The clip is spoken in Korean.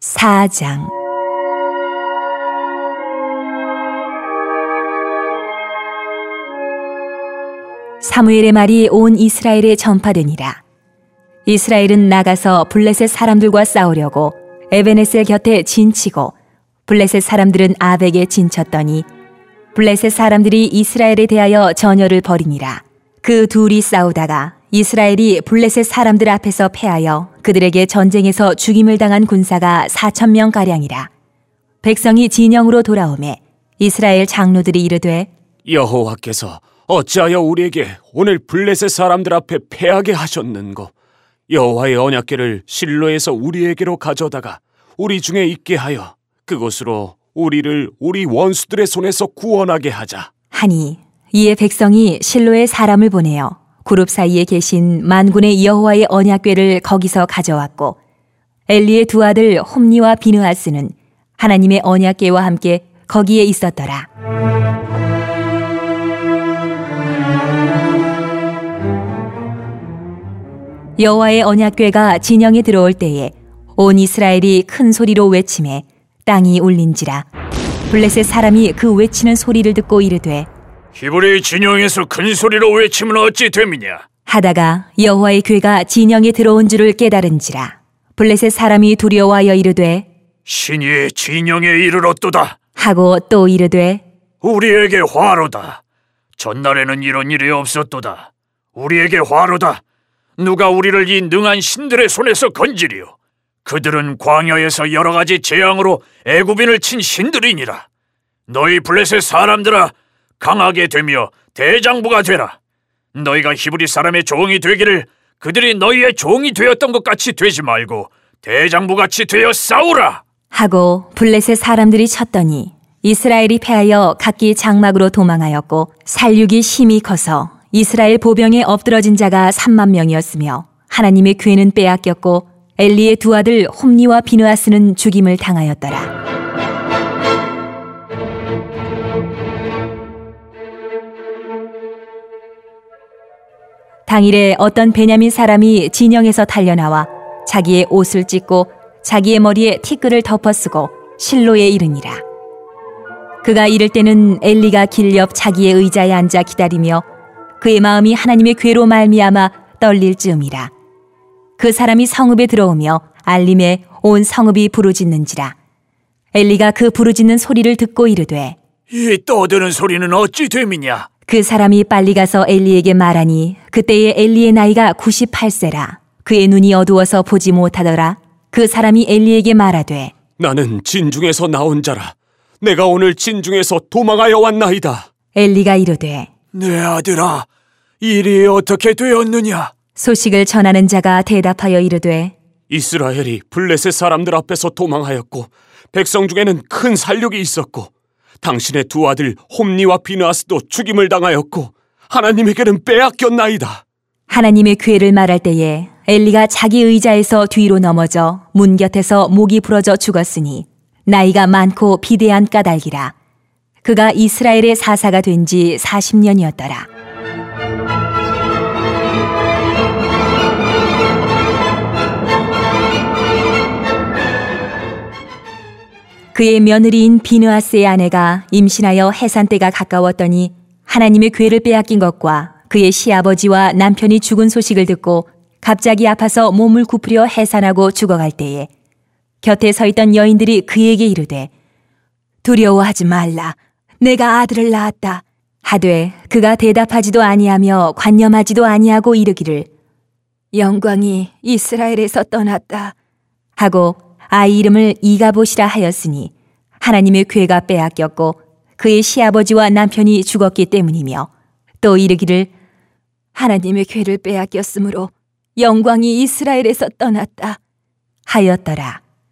4장. 사무엘의 말이 온 이스라엘에 전파되니라. 이스라엘은 나가서 블레셋 사람들과 싸우려고 에베네셀 곁에 진치고 블레셋 사람들은 아벡에 진쳤더니 블레셋 사람들이 이스라엘에 대하여 전열을 벌이니라. 그 둘이 싸우다가 이스라엘이 블레셋 사람들 앞에서 패하여 그들에게 전쟁에서 죽임을 당한 군사가 4,000명가량이라. 백성이 진영으로 돌아오매 이스라엘 장로들이 이르되 여호와께서 어찌하여 우리에게 오늘 블레셋 사람들 앞에 패하게 하셨는고? 여호와의 언약궤를 실로에서 우리에게로 가져다가 우리 중에 있게 하여 그곳으로 우리를 우리 원수들의 손에서 구원하게 하자 하니, 이에 백성이 실로에 사람을 보내어 그룹 사이에 계신 만군의 여호와의 언약궤를 거기서 가져왔고, 엘리의 두 아들 홈니와 비느하스는 하나님의 언약궤와 함께 거기에 있었더라. 여호와의 언약궤가 진영에 들어올 때에 온 이스라엘이 큰 소리로 외치매 땅이 울린지라. 블레셋 사람이 그 외치는 소리를 듣고 이르되 히브리 진영에서 큰 소리로 외치면 어찌 됨이냐 하다가 여호와의 궤가 진영에 들어온 줄을 깨달은지라. 블레셋 사람이 두려워하여 이르되 신이 진영에 이르렀도다 하고 또 이르되 우리에게 화로다. 전날에는 이런 일이 없었도다. 우리에게 화로다. 누가 우리를 이 능한 신들의 손에서 건지리요? 그들은 광야에서 여러 가지 재앙으로 애굽인을 친 신들이니라. 너희 블레셋 사람들아, 강하게 되며 대장부가 되라. 너희가 히브리 사람의 종이 되기를 그들이 너희의 종이 되었던 것 같이 되지 말고 대장부같이 되어 싸우라 하고 블레셋 사람들이 쳤더니 이스라엘이 패하여 각기 장막으로 도망하였고, 살육이 심히 커서 이스라엘 보병에 엎드러진 자가 30,000명이었으며 하나님의 궤는 빼앗겼고 엘리의 두 아들 홈니와 비느하스는 죽임을 당하였더라. 당일에 어떤 베냐민 사람이 진영에서 달려나와 자기의 옷을 찢고 자기의 머리에 티끌을 덮어쓰고 실로에 이르니라. 그가 이를 때는 엘리가 길 옆 자기의 의자에 앉아 기다리며 그의 마음이 하나님의 궤로 말미암아 떨릴 즈음이라. 그 사람이 성읍에 들어오며 알림에 온 성읍이 부르짖는지라. 엘리가 그 부르짖는 소리를 듣고 이르되 이 떠드는 소리는 어찌 됨이냐? 그 사람이 빨리 가서 엘리에게 말하니 그때의 엘리의 나이가 98세라. 그의 눈이 어두워서 보지 못하더라. 그 사람이 엘리에게 말하되 나는 진중에서 나온 자라. 내가 오늘 진중에서 도망하여 왔나이다. 엘리가 이르되 내 아들아, 일이 어떻게 되었느냐? 소식을 전하는 자가 대답하여 이르되 이스라엘이 블레셋 사람들 앞에서 도망하였고 백성 중에는 큰 살육이 있었고 당신의 두 아들 홈니와 비느하스도 죽임을 당하였고 하나님에게는 빼앗겼나이다. 하나님의 궤를 말할 때에 엘리가 자기 의자에서 뒤로 넘어져 문 곁에서 목이 부러져 죽었으니 나이가 많고 비대한 까닭이라. 그가 이스라엘의 사사가 된 지 40년이었더라. 그의 며느리인 비느하스의 아내가 임신하여 해산 때가 가까웠더니 하나님의 궤를 빼앗긴 것과 그의 시아버지와 남편이 죽은 소식을 듣고 갑자기 아파서 몸을 굽으려 해산하고 죽어갈 때에 곁에 서 있던 여인들이 그에게 이르되 두려워하지 말라. 내가 아들을 낳았다 하되 그가 대답하지도 아니하며 관념하지도 아니하고 이르기를 영광이 이스라엘에서 떠났다 하고 아이 이름을 이가봇이라 하였으니 하나님의 궤가 빼앗겼고 그의 시아버지와 남편이 죽었기 때문이며, 또 이르기를 하나님의 궤를 빼앗겼으므로 영광이 이스라엘에서 떠났다 하였더라.